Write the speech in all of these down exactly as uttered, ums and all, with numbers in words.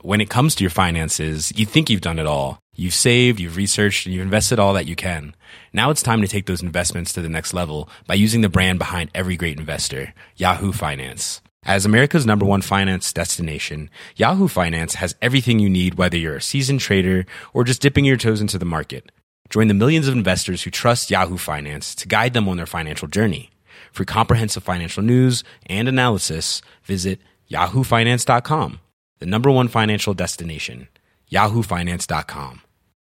when it comes to your finances, you think you've done it all. You've saved, you've researched, and you've invested all that you can. Now it's time to take those investments to the next level by using the brand behind every great investor, Yahoo Finance. As America's number one finance destination, Yahoo Finance has everything you need, whether you're a seasoned trader or just dipping your toes into the market. Join the millions of investors who trust Yahoo Finance to guide them on their financial journey. For comprehensive financial news and analysis, visit yahoo finance dot com, the number one financial destination, yahoo finance dot com.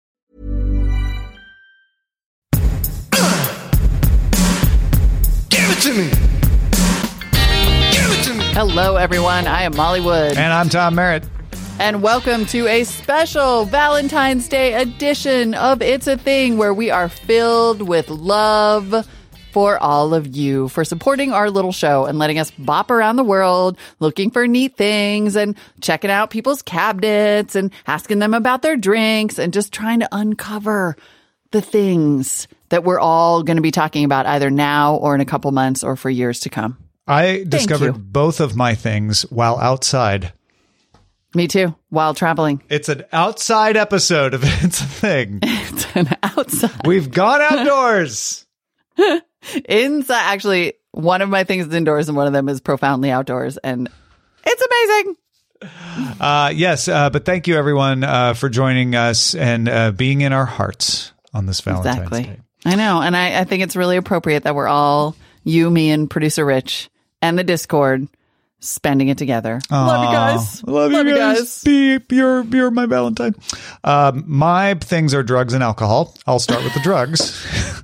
Give it to me. Give it to me. Hello, everyone. I am Molly Wood. And I'm Tom Merritt. And welcome to a special Valentine's Day edition of It's a Thing, where we are filled with love for all of you for supporting our little show and letting us bop around the world looking for neat things and checking out people's cabinets and asking them about their drinks and just trying to uncover the things that we're all going to be talking about either now or in a couple months or for years to come. I discovered both of my things while outside. Me too, while traveling. It's an outside episode of It's a Thing. It's an outside. We've gone outdoors. Inside, actually, one of my things is indoors and one of them is profoundly outdoors, and it's amazing. Uh, yes, uh, but thank you, everyone, uh, for joining us and uh, being in our hearts on this Valentine's exactly. Day. I know, and I, I think it's really appropriate that we're all, you, me, and producer Rich, and the Discord, spending it together. Aww, love you guys. Love, love you guys. guys. Be, you're, you're my Valentine. Um, my things are drugs and alcohol. I'll start with the drugs.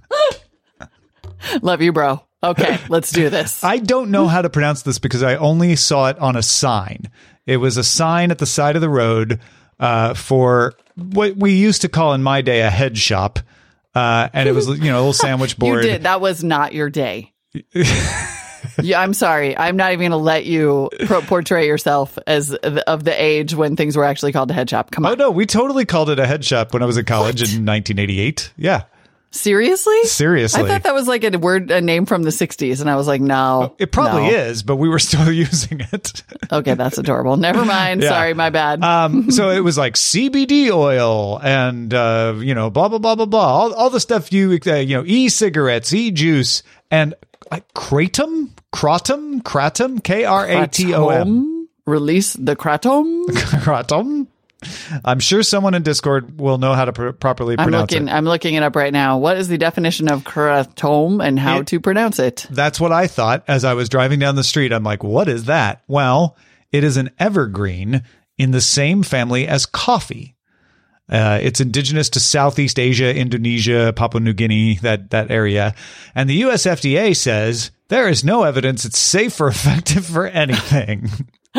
Love you, bro. Okay, let's do this. I don't know how to pronounce this because I only saw it on a sign. It was a sign at the side of the road uh, for what we used to call in my day a head shop. Uh, and it was, you know, a little sandwich board. You did. That was not your day. Yeah, I'm sorry. I'm not even going to let you pro- portray yourself as the, of the age when things were actually called a head shop. Come on. Oh, no, we totally called it a head shop when I was in college what? in nineteen eighty-eight. Yeah. Seriously? Seriously. I thought that was like a word, a name from the sixties. And I was like, no. It probably no. is, but we were still using it. Okay, that's adorable. Never mind. Yeah. Sorry, my bad. Um, so it was like C B D oil and, uh, you know, blah, blah, blah, blah, blah. All, all the stuff you, uh, you know, e-cigarettes, e-juice, and like kratom, kratom, kratom, K R A T O M. Release the kratom. Kratom. I'm sure someone in Discord will know how to pr- properly I'm pronounce looking, it. I'm looking it up right now. What is the definition of kratom and how it, to pronounce it? That's what I thought as I was driving down the street. I'm like, what is that? Well, it is an evergreen in the same family as coffee. Uh, it's indigenous to Southeast Asia, Indonesia, Papua New Guinea, that, that area. And the U S F D A says there is no evidence it's safe or effective for anything.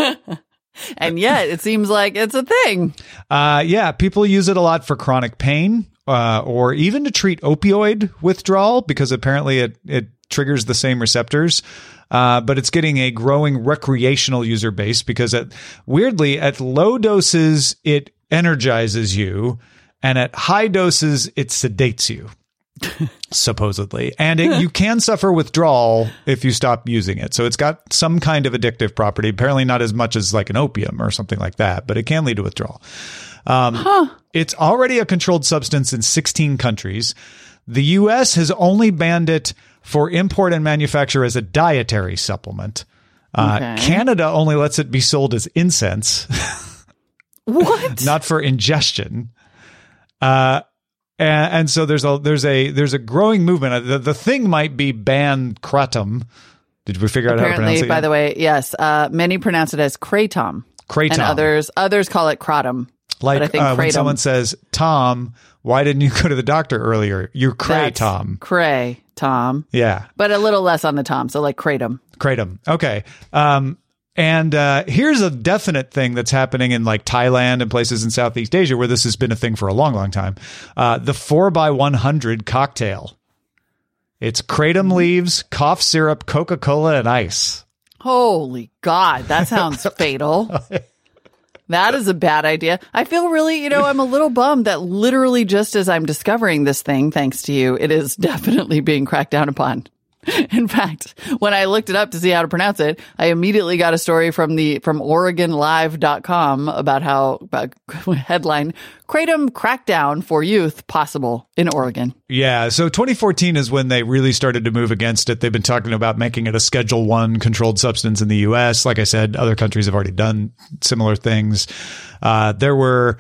And yet it seems like it's a thing. Uh, yeah, people use it a lot for chronic pain uh, or even to treat opioid withdrawal because apparently it, it triggers the same receptors. Uh, but it's getting a growing recreational user base because at, weirdly, at low doses, it energizes you. And at high doses, it sedates you. Supposedly. And it, you can suffer withdrawal if you stop using it. So it's got some kind of addictive property, apparently not as much as like an opium or something like that, but it can lead to withdrawal. Um, huh. It's already a controlled substance in sixteen countries. The U S has only banned it for import and manufacture as a dietary supplement. Uh, okay. Canada only lets it be sold as incense. What? Not for ingestion. Uh, And, and so there's a there's a there's a growing movement. The, the thing might be ban kratom. Did we figure out Apparently, how to pronounce it? By the way, yes. Uh, many pronounce it as kratom. Kratom. And others others call it kratom. Like but I think uh, when kratom. someone says, Tom, why didn't you go to the doctor earlier? You're cray, That's Tom. Cray, Tom. Yeah. But a little less on the Tom. So like kratom. Kratom. Okay. Um, And uh, here's a definite thing that's happening in like Thailand and places in Southeast Asia where this has been a thing for a long, long time. Uh, the four by one hundred cocktail. It's kratom leaves, cough syrup, Coca-Cola, and ice. Holy God, that sounds fatal. That is a bad idea. I feel really, you know, I'm a little bummed that literally just as I'm discovering this thing, thanks to you, it is definitely being cracked down upon. In fact, when I looked it up to see how to pronounce it, I immediately got a story from the from Oregon Live dot com about how about headline Kratom crackdown for youth possible in Oregon. Yeah, so twenty fourteen is when they really started to move against it. They've been talking about making it a Schedule One controlled substance in the U S. Like I said, other countries have already done similar things. Uh, there were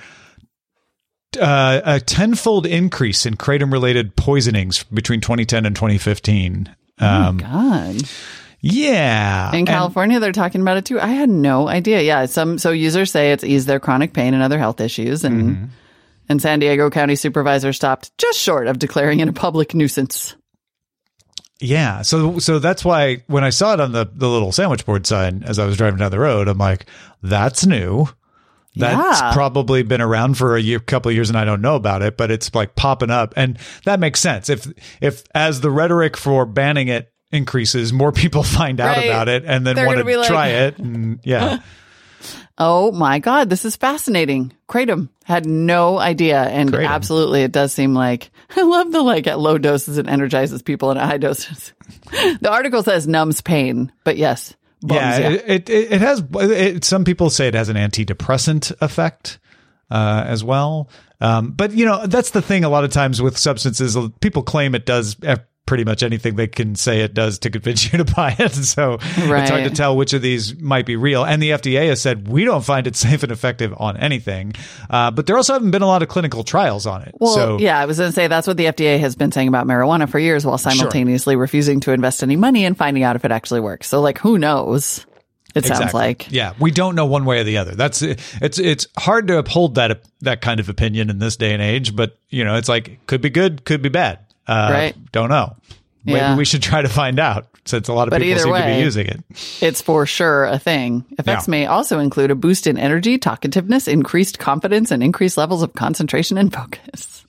uh, a tenfold increase in kratom-related poisonings between twenty ten and twenty fifteen. Um, oh, God. Yeah. In California, and they're talking about it too. I had no idea. Yeah. Some, so users say it's eased their chronic pain and other health issues. And, mm-hmm. and San Diego County supervisor stopped just short of declaring it a public nuisance. Yeah. So, so that's why when I saw it on the, the little sandwich board sign as I was driving down the road, I'm like, that's new. That's yeah. probably been around for a year, couple of years and I don't know about it, but it's like popping up. And that makes sense. If, if as the rhetoric for banning it increases, more people find out right. about it and then want to like, try it. And yeah. Oh my God. This is fascinating. Kratom. Had no idea. And Kratom. Absolutely, it does seem like, I love the like at low doses it energizes people and at high doses. The article says numbs pain, but yes. Bums, yeah, yeah. It, it it has. It, some people say it has an antidepressant effect uh, as well. Um, but you know, that's the thing. A lot of times with substances, people claim it does pretty much anything they can say it does to convince you to buy it. So right. it's hard to tell which of these might be real. And the F D A has said we don't find it safe and effective on anything. Uh, but there also haven't been a lot of clinical trials on it. Well, so, yeah, I was going to say that's what the F D A has been saying about marijuana for years, while simultaneously sure. refusing to invest any money in finding out if it actually works. So, like, who knows? It exactly. sounds like. Yeah, we don't know one way or the other. That's it's it's hard to uphold that that kind of opinion in this day and age. But you know, it's like could be good, could be bad. Uh, right. Don't know. Yeah. Maybe we should try to find out, since a lot of but people seem way, to be using it. It's for sure a thing. Effects yeah. may also include a boost in energy, talkativeness, increased confidence, and increased levels of concentration and focus.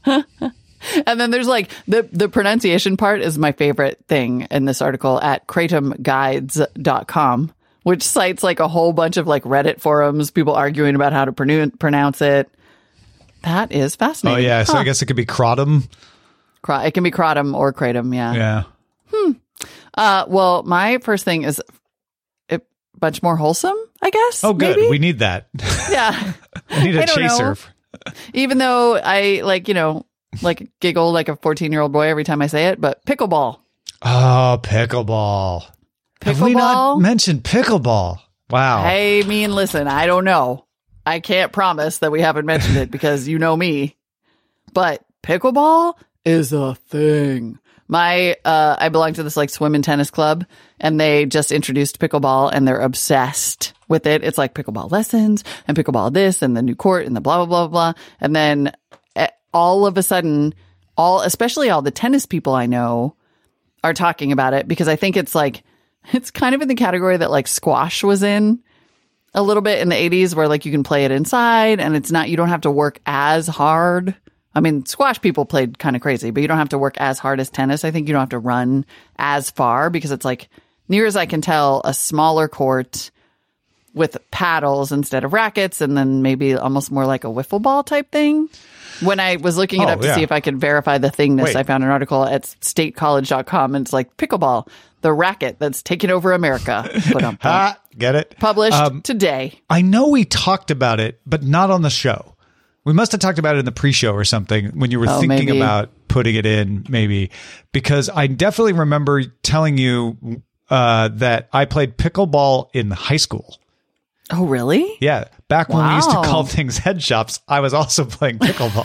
And then there's like the, the pronunciation part is my favorite thing in this article at kratom guides dot com, which cites like a whole bunch of like Reddit forums, people arguing about how to pronoun- pronounce it. That is fascinating. Oh, yeah. So huh. I guess it could be kratom. It can be kratom or kratom, yeah. Yeah. Hmm. Uh, well, my first thing is a bunch more wholesome, I guess. Oh, good. Maybe? We need that. Yeah. We need a I don't chaser. know. Even though I, like, you know, like giggle like a fourteen-year-old boy every time I say it, but pickleball. Oh, pickleball. Pickleball? Have we not mentioned pickleball? Wow. I mean, listen, I don't know. I can't promise that we haven't mentioned it because you know me. But pickleball is a thing. My, uh, I belong to this like swim and tennis club, and they just introduced pickleball, and they're obsessed with it. It's like pickleball lessons and pickleball this and the new court and the blah, blah, blah, blah. And then uh, all of a sudden, all, especially all the tennis people I know are talking about it because I think it's like, it's kind of in the category that like squash was in a little bit in the eighties where like you can play it inside and it's not, you don't have to work as hard. I mean, squash people played kind of crazy, but you don't have to work as hard as tennis. I think you don't have to run as far because it's like, near as I can tell, a smaller court with paddles instead of rackets, and then maybe almost more like a wiffle ball type thing. When I was looking it oh, up to yeah. see if I could verify the thingness, Wait. I found an article at state college dot com, and it's like pickleball, the racket that's taking over America. Ha, get it? Published um, today. I know we talked about it, but not on the show. We must have talked about it in the pre-show or something when you were oh, thinking maybe. about putting it in, maybe. Because I definitely remember telling you uh, that I played pickleball in high school. Oh, really? Yeah. Back when wow. we used to call things head shops, I was also playing pickleball.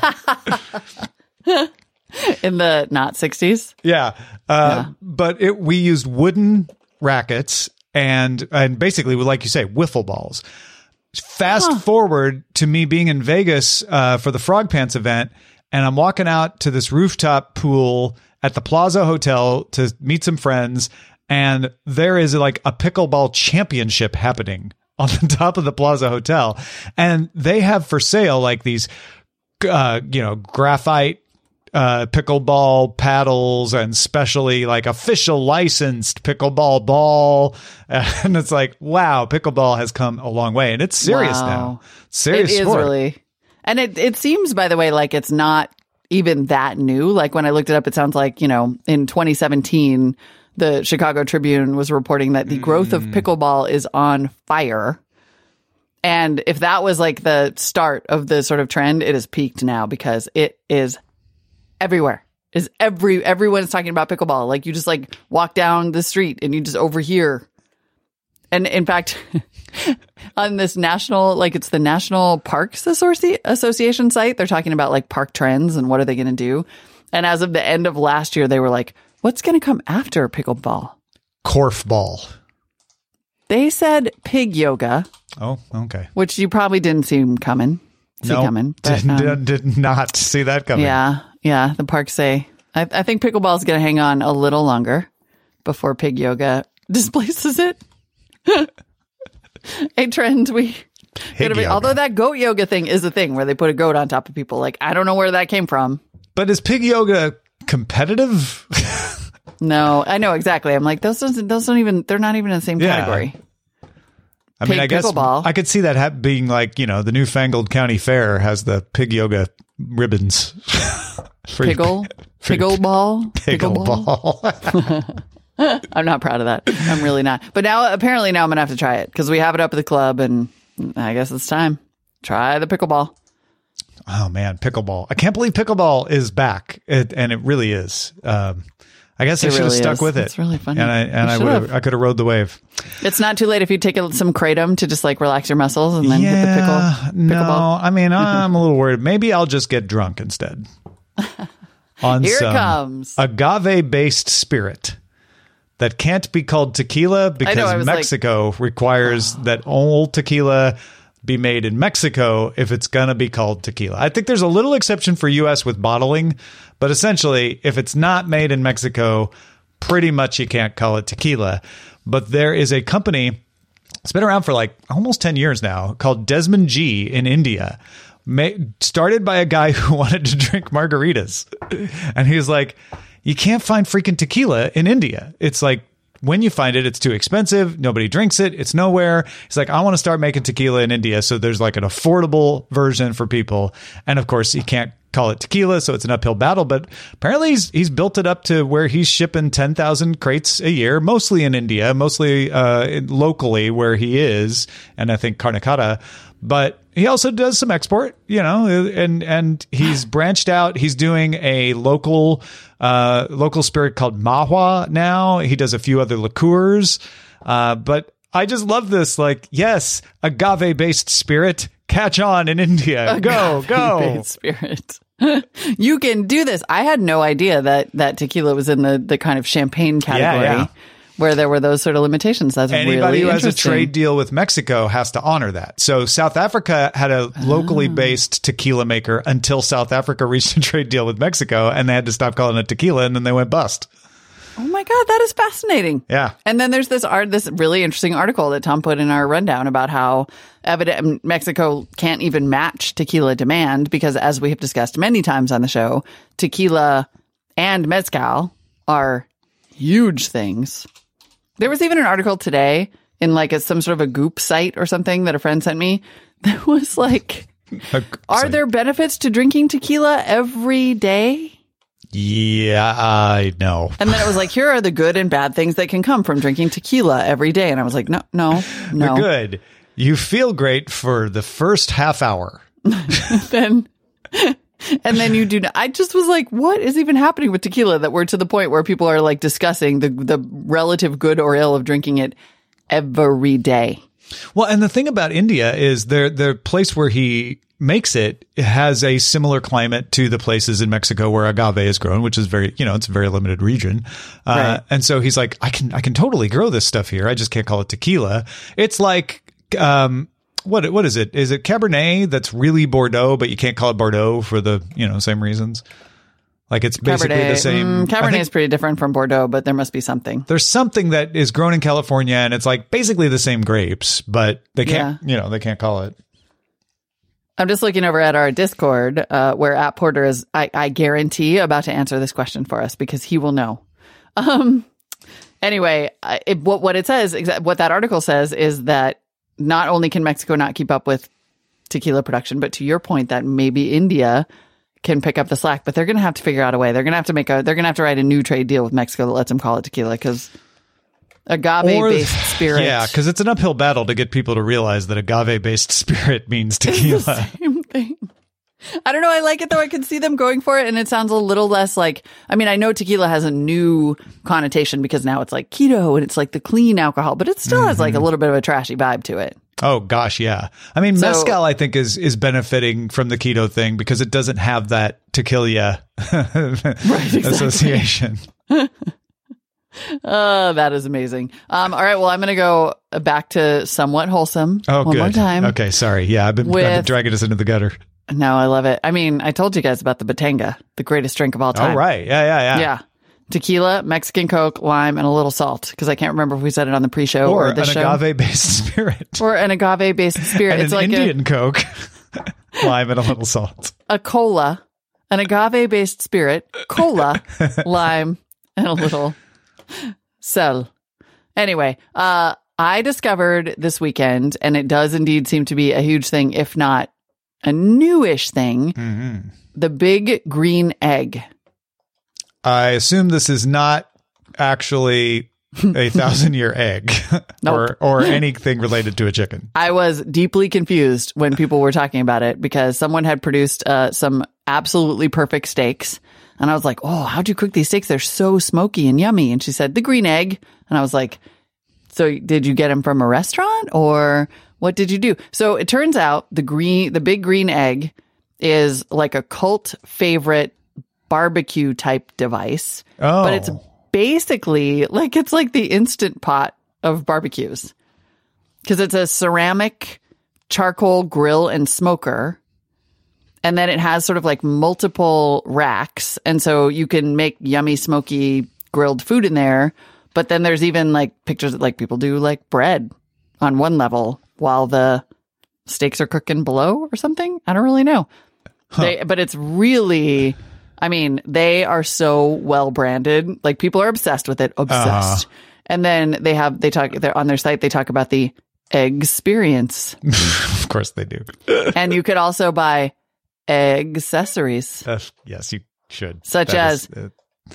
In the not sixties? Yeah. Uh, yeah. But it, we used wooden rackets and, and basically, like you say, wiffle balls. Fast huh. forward to me being in Vegas uh, for the Frog Pants event, and I'm walking out to this rooftop pool at the Plaza Hotel to meet some friends, and there is like a pickleball championship happening on the top of the Plaza Hotel, and they have for sale like these, uh, you know, graphite uh, pickleball paddles and specially like official licensed pickleball ball. And it's like, wow, pickleball has come a long way, and it's serious wow. now. Serious It is sport. really. And it, it seems, by the way, like it's not even that new. Like when I looked it up, it sounds like, you know, in twenty seventeen, The Chicago Tribune was reporting that the growth of pickleball is on fire. And if that was like the start of the sort of trend, it has peaked now because it is everywhere. Is every everyone's talking about pickleball. Like you just like walk down the street and you just overhear. And in fact, on this national, like it's the National Parks Associ- Association site, they're talking about like park trends and what are they going to do. And as of the end of last year, they were like, what's going to come after pickleball? Korfball. They said pig yoga. Oh, okay. Which you probably didn't see coming. See no, coming. But, did, um, did, did not see that coming. Yeah, yeah. The parks say. I, I think pickleball is going to hang on a little longer before pig yoga displaces it. A trend we. Pig yoga. Although that goat yoga thing is a thing where they put a goat on top of people. Like I don't know where that came from. But is pig yoga competitive? No, I know exactly. I'm like those. Don't, those don't even. They're not even in the same Yeah. category. I mean, Pig I guess pickleball. I could see that ha- being like, you know, the newfangled county fair has the pig yoga ribbons. For Piggle, for- pickleball, Pickleball. I'm not proud of that. I'm really not. But now, apparently, now I'm gonna have to try it because we have it up at the club, and I guess it's time. Try the pickleball. Oh man, pickleball! I can't believe pickleball is back, it, and it really is. Um, I guess I It should have really stuck is. with it. It's really funny. and I and You I should would have. have. I could have rode the wave. It's not too late if you take a, some kratom to just like relax your muscles and then hit the pickle. no, Pickleball. I mean, I'm a little worried. Maybe I'll just get drunk instead. On Here it some comes. agave-based spirit that can't be called tequila because I was like- Mexico requires that all tequila be made in Mexico if it's going to be called tequila. I think there's a little exception for U S with bottling, but essentially, if it's not made in Mexico, pretty much you can't call it tequila. But there is a company, it's been around for like almost ten years now, called Desmond G in India. Ma- started by a guy who wanted to drink margaritas. And he was like, you can't find freaking tequila in India. It's like, when you find it, it's too expensive. Nobody drinks it. It's nowhere. He's like, I want to start making tequila in India. So there's like an affordable version for people. And of course, you can't call it tequila. So it's an uphill battle. But apparently he's, he's built it up to where he's shipping ten thousand crates a year, mostly in India, mostly uh, in- locally where he is. And I think Karnataka. But he also does some export, you know, and and he's branched out. He's doing a local uh, local spirit called Mahua now. He does a few other liqueurs. Uh, but I just love this. Like, yes, agave-based spirit. Catch on in India. Go, go. Agave-based spirit. You can do this. I had no idea that, that tequila was in the, the kind of champagne category. Yeah, yeah. Where there were those sort of limitations. That's Anybody really who has a interesting. trade deal with Mexico has to honor that. So South Africa had a locally based tequila maker until South Africa reached a trade deal with Mexico, and they had to stop calling it tequila, and then they went bust. Oh my God, that is fascinating. Yeah. And then there's this art, this really interesting article that Tom put in our rundown about how evident Mexico can't even match tequila demand because, as we have discussed many times on the show, tequila and mezcal are huge things. There was even an article today in like a, some sort of a Goop site or something that a friend sent me that was like, are there benefits to drinking tequila every day? Yeah, I know. And then it was like, here are the good and bad things that can come from drinking tequila every day. And I was like, no, no, no. The good. You feel great for the first half hour. Then, and then you do not. I just was like, what is even happening with tequila that we're to the point where people are like discussing the the relative good or ill of drinking it every day? Well, and the thing about India is the the place where he makes it has a similar climate to the places in Mexico where agave is grown, which is very, you know, it's a very limited region. Uh, Right. and so he's like, I can, I can totally grow this stuff here. I just can't call it tequila. It's like, um, what, what is it? Is it Cabernet that's really Bordeaux, but you can't call it Bordeaux for the, you know, same reasons? Like it's basically Cabernet, the same. mm, I Cabernet think is pretty different from Bordeaux, but there must be something. there's something that is grown in California and it's like basically the same grapes, but they can't, you know, they can't call it. I'm just looking over at our Discord, uh, where App Porter is, I, I guarantee, about to answer this question for us because he will know. Um, anyway, I- it, what, what it says, exa- what that article says is that not only can Mexico not keep up with tequila production, but to your point that maybe India can pick up the slack, but they're going to have to figure out a way. They're going to have to make a, they're going to have to write a new trade deal with Mexico that lets them call it tequila because agave-based spirit. Yeah, because it's an uphill battle to get people to realize that agave-based spirit means tequila. Same thing. I don't know. I like it though. I can see them going for it, and it sounds a little less like. I mean, I know tequila has a new connotation because now it's like keto and it's like the clean alcohol, but it still mm-hmm. has like a little bit of a trashy vibe to it. Oh gosh, yeah. I mean, so, mezcal I think is is benefiting from the keto thing because it doesn't have that tequila right, exactly. association. Oh, that is amazing. Um, all right, well, I'm going to go back to somewhat wholesome oh, one good. more time. Okay, sorry. Yeah, I've been, with, I've been dragging us into the gutter. No, I love it. I mean, I told you guys about the Batanga, the greatest drink of all time. Oh, right. Yeah, yeah, yeah. Yeah. Tequila, Mexican Coke, lime, and a little salt. Because I can't remember if we said it on the pre-show or, or the an show. agave-based spirit. Or an agave-based spirit. And it's an like Indian a, Coke, lime, and a little salt. A cola, an agave-based spirit, cola, lime, and a little sal. Anyway, uh, I discovered this weekend, and it does indeed seem to be a huge thing, if not a newish thing, mm-hmm. the big green egg. I assume this is not actually a thousand year egg nope. or or anything related to a chicken. I was deeply confused when people were talking about it because someone had produced uh, some absolutely perfect steaks. And I was like, oh, how'd you cook these steaks? They're so smoky and yummy. And she said, the green egg. And I was like, so did you get them from a restaurant or what did you do? So it turns out the green, the big green egg is like a cult favorite barbecue type device. Oh. But it's basically like, it's like the Instant Pot of barbecues because it's a ceramic charcoal grill and smoker. And then it has sort of like multiple racks. And so you can make yummy, smoky grilled food in there. But then there's even like pictures that like people do like bread on one level while the steaks are cooking below or something. I don't really know. Huh. They, but it's really, I mean, they are so well branded. Like people are obsessed with it, obsessed. Uh. And then they have, they talk, they're on their site, they talk about the egg experience. Of course they do. And you could also buy egg accessories. Uh, yes, you should. Such that as is, uh...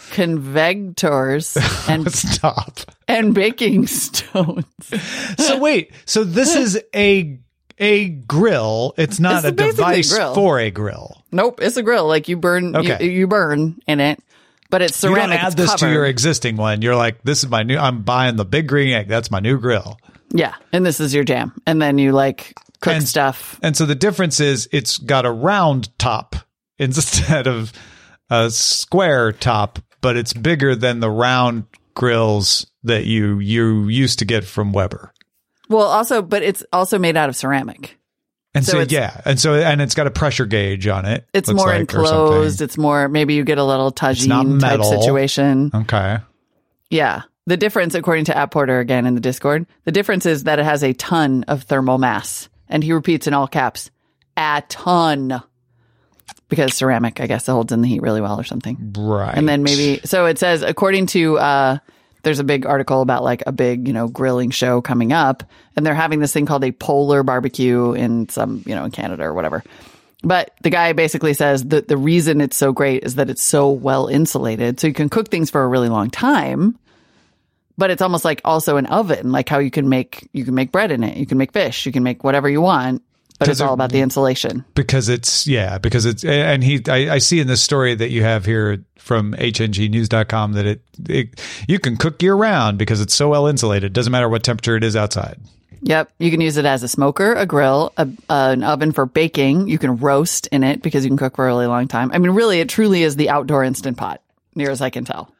convectors and stop and baking stones. So wait, so this is a a grill. It's not it's a device a for a grill. Nope, it's a grill. Like you burn, okay. you, you burn in it, but it's ceramic. You don't add it's this covered. to your existing one. You're like, this is my new. I'm buying the big green egg. That's my new grill. Yeah, and this is your jam. And then you like cook and, stuff. And so the difference is it's got a round top instead of a square top, but it's bigger than the round grills that you you used to get from Weber. Well, also, but it's also made out of ceramic. And so, so yeah, and so and it's got a pressure gauge on it. It's more like, enclosed. It's more maybe you get a little tagine type situation. Okay. Yeah. The difference, according to App Porter again in the Discord, the difference is that it has a ton of thermal mass. And he repeats in all caps, a ton. Because ceramic, I guess, it holds in the heat really well or something. Right. And then maybe, so it says, according to, uh, there's a big article about like a big, you know, grilling show coming up. And they're having this thing called a polar barbecue in some, you know, in Canada or whatever. But the guy basically says that the reason it's so great is that it's so well insulated. So you can cook things for a really long time. But it's almost like also an oven, like how you can make you can make bread in it. You can make fish. You can make whatever you want. But it's all about the insulation. Because it's, yeah, because it's, and he, I, I see in this story that you have here from H N G news dot com that it, it, you can cook year round because it's so well insulated. Doesn't matter what temperature it is outside. Yep. You can use it as a smoker, a grill, a, uh, an oven for baking. You can roast in it because you can cook for a really long time. I mean, really, it truly is the outdoor Instant Pot, near as I can tell.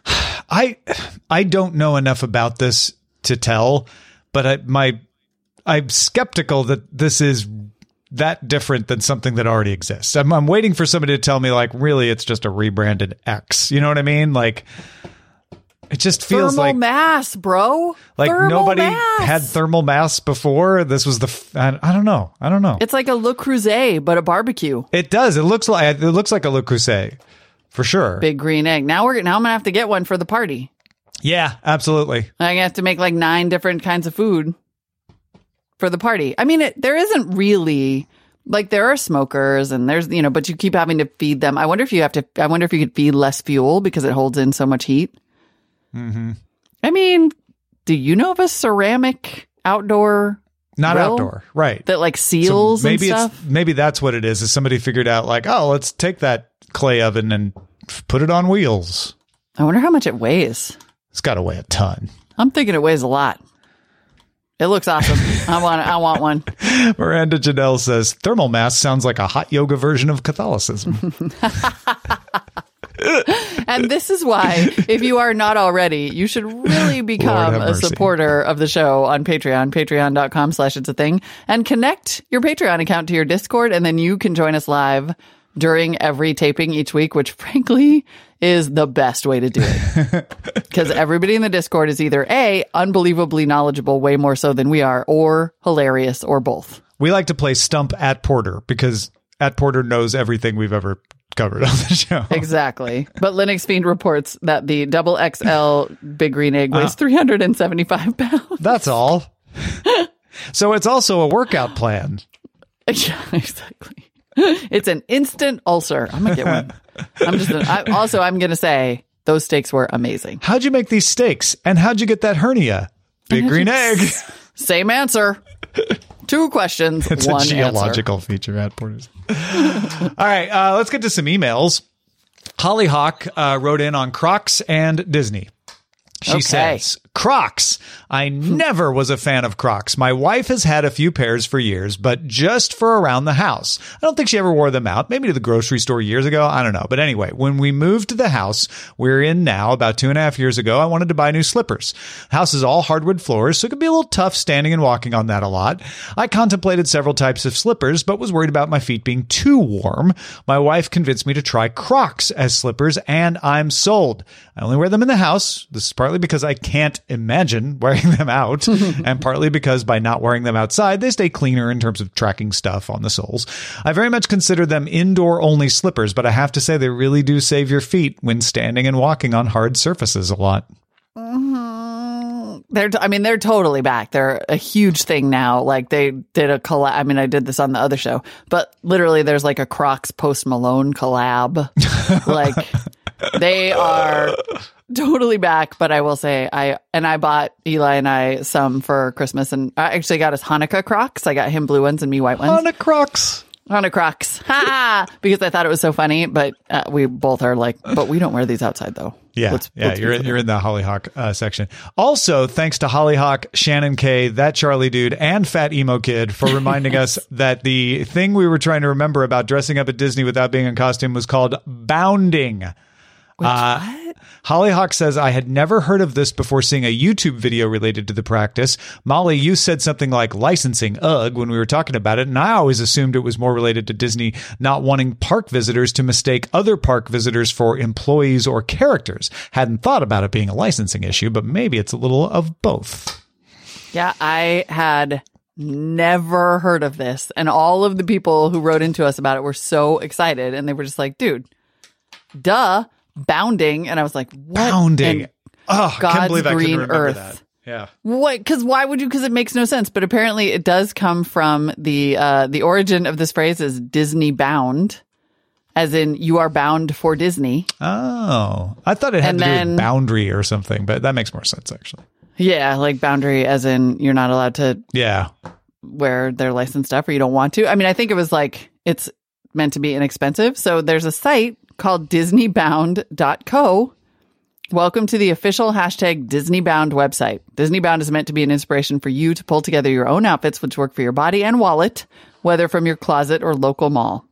I, I don't know enough about this to tell, but I, my, I'm skeptical that this is that different than something that already exists. I'm, I'm waiting for somebody to tell me, like, really, it's just a rebranded X. You know what I mean? Like, it just feels thermal like mass, bro. Like thermal nobody mass. had thermal mass before. This was the. F- I, I don't know. I don't know. It's like a Le Creuset, but a barbecue. It does. It looks like it looks like a Le Creuset, for sure. Big green egg. Now we're now I'm gonna have to get one for the party. Yeah, absolutely. I'm gonna have to make like nine different kinds of food for the party. I mean, it, there isn't really Like there are smokers and there's, you know, but you keep having to feed them. I wonder if you have to, I wonder if you could feed less fuel because it holds in so much heat. Mm-hmm. I mean, do you know of a ceramic outdoor Not grill outdoor, right. that like seals so maybe and stuff? It's, maybe that's what it is, is somebody figured out like, oh, let's take that clay oven and f- put it on wheels. I wonder how much it weighs. It's got to weigh a ton. I'm thinking it weighs a lot. It looks awesome. I want I want one. Miranda Janelle says, thermal mass sounds like a hot yoga version of Catholicism. And this is why, if you are not already, you should really become a mercy. supporter of the show on Patreon, patreon.com slash it's a thing, and connect your Patreon account to your Discord, and then you can join us live during every taping each week, which frankly is the best way to do it. Because everybody in the Discord is either A, unbelievably knowledgeable, way more so than we are, or hilarious, or both. We like to play Stump at Porter because at Porter knows everything we've ever covered on the show. Exactly. But Linux Fiend reports that the double X L Big Green Egg weighs Uh, three hundred seventy-five pounds. That's all. So it's also a workout plan. Yeah, exactly. It's an instant ulcer. I'm gonna get one. I'm just gonna, I, also I'm gonna say those steaks were amazing. How'd you make these steaks? And how'd you get that hernia? Big green egg. Same answer. Two questions. It's one a geological answer. feature at Porter's. All right, uh, let's get to some emails. Hollyhock uh, wrote in on Crocs and Disney. She Okay. says, Crocs. I never was a fan of Crocs. My wife has had a few pairs for years, but just for around the house. I don't think she ever wore them out. Maybe to the grocery store years ago. I don't know. But anyway, when we moved to the house we're in now, about two and a half years ago, I wanted to buy new slippers. The house is all hardwood floors, so it could be a little tough standing and walking on that a lot. I contemplated several types of slippers, but was worried about my feet being too warm. My wife convinced me to try Crocs as slippers, and I'm sold. I only wear them in the house. This is partly because I can't imagine wearing them out, and partly because by not wearing them outside, they stay cleaner in terms of tracking stuff on the soles. I very much consider them indoor-only slippers, but I have to say they really do save your feet when standing and walking on hard surfaces a lot. Mm-hmm. They're, I mean, they're totally back. They're a huge thing now. Like they did a collab. I mean, I did this on the other show, but literally there's like a Crocs Post Malone collab. Like they are totally back. But I will say I, and I bought Eli and I some for Christmas, and I actually got us Hanukkah Crocs. I got him blue ones and me white ones. Hanukkah Crocs. Hanukkah Crocs. Ha! Because I thought it was so funny, but uh, we both are like, but we don't wear these outside though. Yeah, Let's- yeah, let's you're be in, clear. you're in the Hollyhock uh, section. Also, thanks to Hollyhock, Shannon K, that Charlie dude, and Fat Emo Kid for reminding us that the thing we were trying to remember about dressing up at Disney without being in costume was called bounding. Uh, what? Hollyhock says, I had never heard of this before seeing a YouTube video related to the practice. Molly, you said something like licensing, ugh, when we were talking about it, and I always assumed it was more related to Disney not wanting park visitors to mistake other park visitors for employees or characters. Hadn't thought about it being a licensing issue, but maybe it's a little of both. Yeah, I had never heard of this. And all of the people who wrote into us about it were so excited. And they were just like, dude, duh, bounding. And I was like, what? Bounding. in Oh, I God's can't believe I couldn't green remember earth. that. Yeah. What? Because why would you? Because it makes no sense. But apparently it does come from the, uh, the origin of this phrase is Disney bound, as in you are bound for Disney. Oh, I thought it had And to do then- with boundary or something, but that makes more sense, actually. Yeah, like boundary, as in you're not allowed to Yeah. wear their licensed stuff or you don't want to. I mean, I think it was like it's meant to be inexpensive. So there's a site called disney bound dot co. Welcome to the official hashtag DisneyBound website. DisneyBound is meant to be an inspiration for you to pull together your own outfits which work for your body and wallet, whether from your closet or local mall.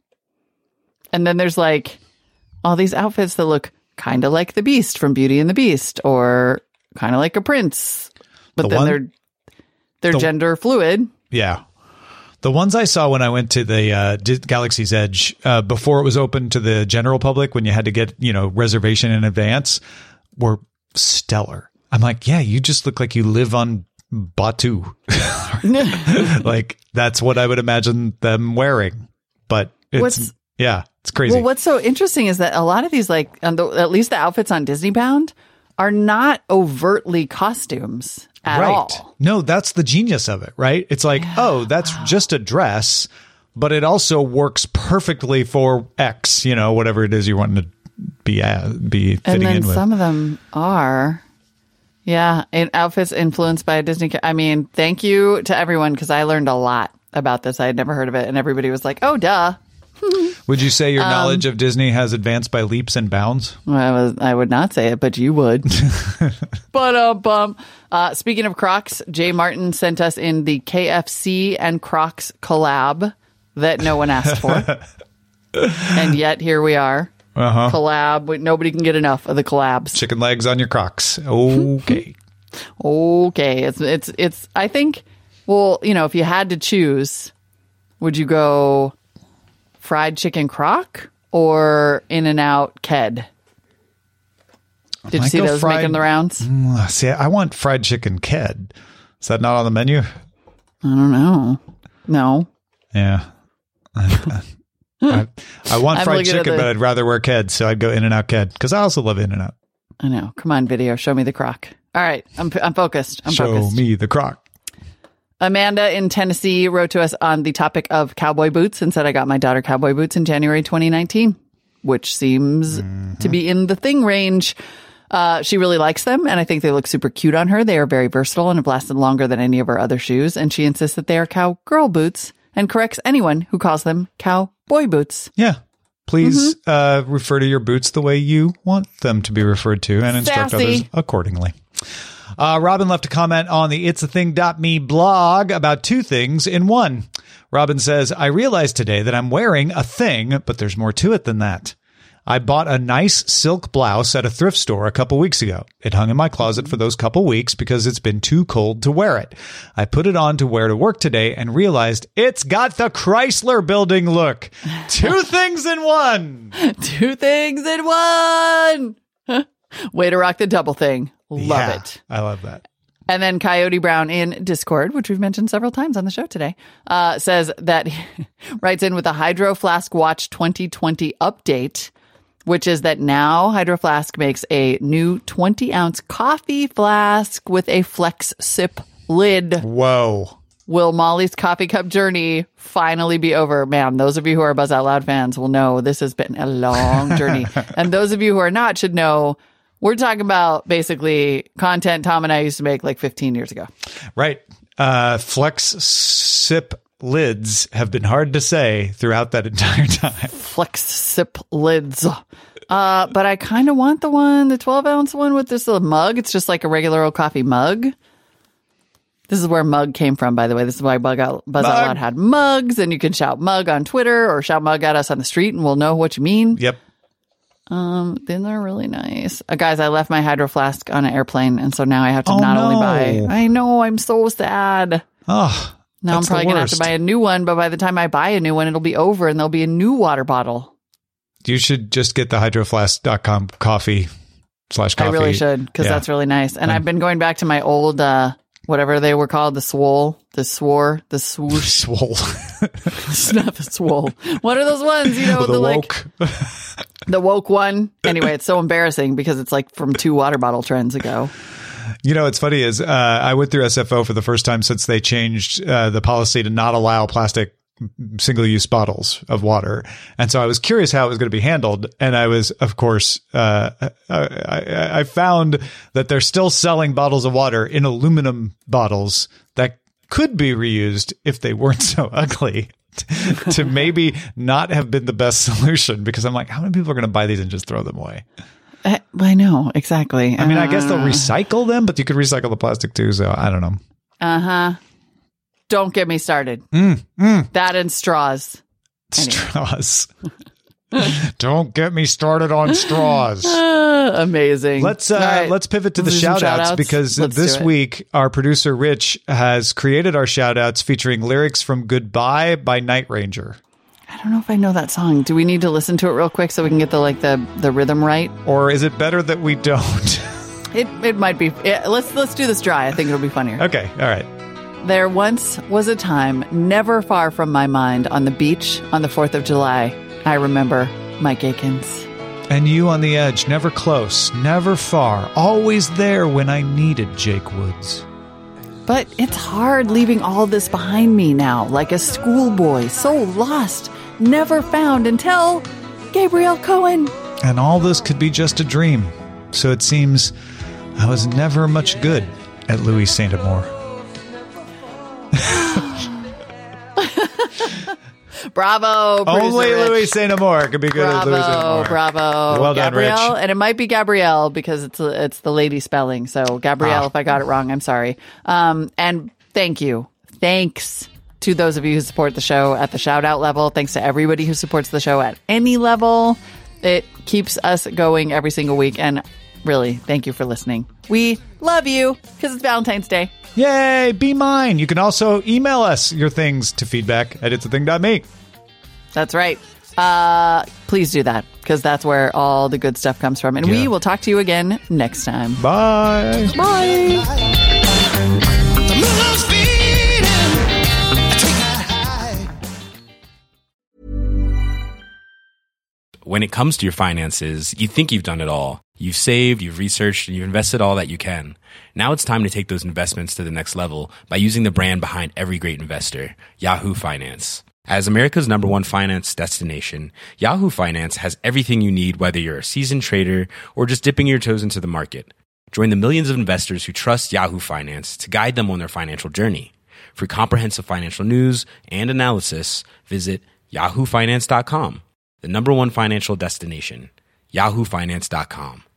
And then there's like all these outfits that look kind of like the Beast from Beauty and the Beast, or kind of like a prince, but The then one- they're they're the- gender fluid. Yeah. The ones I saw when I went to the uh, Di- Galaxy's Edge uh, before it was open to the general public, when you had to get, you know, reservation in advance, were stellar. I'm like, yeah, you just look like you live on Batu. Like, that's what I would imagine them wearing. But it's, What's- yeah, it's crazy. Well, what's so interesting is that a lot of these, like, um, the, at least the outfits on Disney Bound, are not overtly costumes at right. all. No, that's the genius of it, right? It's like, oh, that's just a dress, but it also works perfectly for X, you know, whatever it is you're wanting to be uh, be And fitting then in with. some of them are, yeah, in outfits influenced by a Disney. ca- I mean, thank you to everyone because I learned a lot about this. I had never heard of it, and everybody was like, "Oh, duh." Would you say Um, your knowledge of Disney has advanced by leaps and bounds? Well, I was, I would not say it, but you would. but uh, bum. Uh, speaking of Crocs, Jay Martin sent us in the K F C and Crocs collab that no one asked for, and yet here we are. Uh-huh. Collab. We- Nobody can get enough of the collabs. Chicken legs on your Crocs. Okay. Okay, it's it's it's. I think. Well, you know, if you had to choose, would you go fried chicken croc or In-N-Out Ked? Did you might see go those fried- making the rounds? Mm, See, I want fried chicken Ked. Is that not on the menu? I don't know. No. Yeah. I, I, I want I'm fried looking at chicken, the- but I'd rather wear Ked, so I'd go In-N-Out Ked because I also love In-N-Out. I know. Come on, video. Show me the croc. All right. I'm I'm focused. I'm Show focused. me the Croc. Amanda in Tennessee wrote to us on the topic of cowboy boots and said, I got my daughter cowboy boots in January twenty nineteen, which seems Mm-hmm. to be in the thing range. Uh, she really likes them, and I think they look super cute on her. They are very versatile and have lasted longer than any of her other shoes. And she insists that they are cowgirl boots and corrects anyone who calls them cowboy boots. Yeah. Please Mm-hmm. uh, refer to your boots the way you want them to be referred to and instruct Sassy. others accordingly. Uh, Robin left a comment on the It's A Thing dot me blog about two things in one. Robin says, I realized today that I'm wearing a thing, but there's more to it than that. I bought a nice silk blouse at a thrift store a couple weeks ago. It hung in my closet for those couple weeks because it's been too cold to wear it. I put it on to wear to work today and realized it's got the Chrysler Building look. Two things in one. Two things in one. Way to rock the double thing. Love Yeah, it. I love that. And then Coyote Brown in Discord, which we've mentioned several times on the show today, uh, says that writes in with a Hydro Flask Watch twenty twenty update, which is that now Hydro Flask makes a new twenty ounce coffee flask with a Flex Sip lid. Whoa. Will Molly's coffee cup journey finally be over? Man, those of you who are Buzz Out Loud fans will know this has been a long journey. And those of you who are not should know we're talking about basically content Tom and I used to make like fifteen years ago. Right. Uh, Flex Sip lids have been hard to say throughout that entire time. Flex Sip lids. Uh, but I kind of want the one, the twelve ounce one with this little mug. It's just like a regular old coffee mug. This is where mug came from, by the way. This is why Bug Out, Buzz Out Mug. Loud had mugs, and you can shout mug on Twitter or shout mug at us on the street, and we'll know what you mean. Yep. Um, then they're really nice. Uh, guys, I left my Hydro Flask on an airplane, and so now I have to Oh, not no. only buy. I know, I'm so sad. Oh, Now I'm that's probably the going to have to worst. buy a new one, but by the time I buy a new one, it'll be over, and there'll be a new water bottle. You should just get the hydroflask dot com coffee slash coffee. I really should, because Yeah. that's really nice. And I've been going back to my old, uh, whatever they were called, the swole, the swore, the swoosh. Swole. It's not the swole. What are those ones? You know, the the, like woke. the woke one. Anyway, it's so embarrassing because it's like from two water bottle trends ago. You know, what's funny is uh, I went through S F O for the first time since they changed uh, the policy to not allow plastic single-use bottles of water. And so I was curious how it was going to be handled. And I was, of course, uh, I, I, I found that they're still selling bottles of water in aluminum bottles that could be reused if they weren't so ugly. To maybe not have been the best solution, because I'm like, how many people are going to buy these and just throw them away? I, I know, exactly. I mean, I guess they'll recycle them, but you could recycle the plastic too. So I don't know. Uh huh. Don't get me started. Mm, mm. That and straws. Anyway. Straws. Don't get me started on straws. Uh, amazing. Let's uh, All right. let's pivot to the Let's do some shout outs shout-outs. because Let's this do it. week our producer Rich has created our shout outs featuring lyrics from Goodbye by Night Ranger. I don't know if I know that song. Do we need to listen to it real quick so we can get the like the, the rhythm right? Or is it better that we don't? It it might be. Yeah, let's let's do this dry. I think it'll be funnier. Okay, all right. There once was a time never far from my mind on the beach on the fourth of July. I remember Mike Akins. And you on the edge, never close, never far, always there when I needed Jake Woods. But it's hard leaving all this behind me now, like a schoolboy, so lost, never found until Gabrielle Cohen. And all this could be just a dream. So it seems I was never much good at Louis Saint Amour. Bravo, Only Rich. Louis Saint Amour could be good Bravo, at Louis Saint Amour. bravo. Well done, Gabrielle, Rich. and it might be Gabrielle because it's it's the lady spelling. So Gabrielle, Ah. if I got it wrong, I'm sorry. Um, and thank you, thanks to those of you who support the show at the shout out level. Thanks to everybody who supports the show at any level. It keeps us going every single week, and really, thank you for listening. We love you because it's Valentine's Day. Yay, be mine. You can also email us your things to feedback at its a thing dot me. That's right. Uh, please do that because that's where all the good stuff comes from. And Yeah. we will talk to you again next time. Bye. Bye. The moon's fading. I take that high. When it comes to your finances, you think you've done it all. You've saved, you've researched, and you've invested all that you can. Now it's time to take those investments to the next level by using the brand behind every great investor, Yahoo Finance. As America's number one finance destination, Yahoo Finance has everything you need, whether you're a seasoned trader or just dipping your toes into the market. Join the millions of investors who trust Yahoo Finance to guide them on their financial journey. For comprehensive financial news and analysis, visit yahoo finance dot com, the number one financial destination, yahoo finance dot com.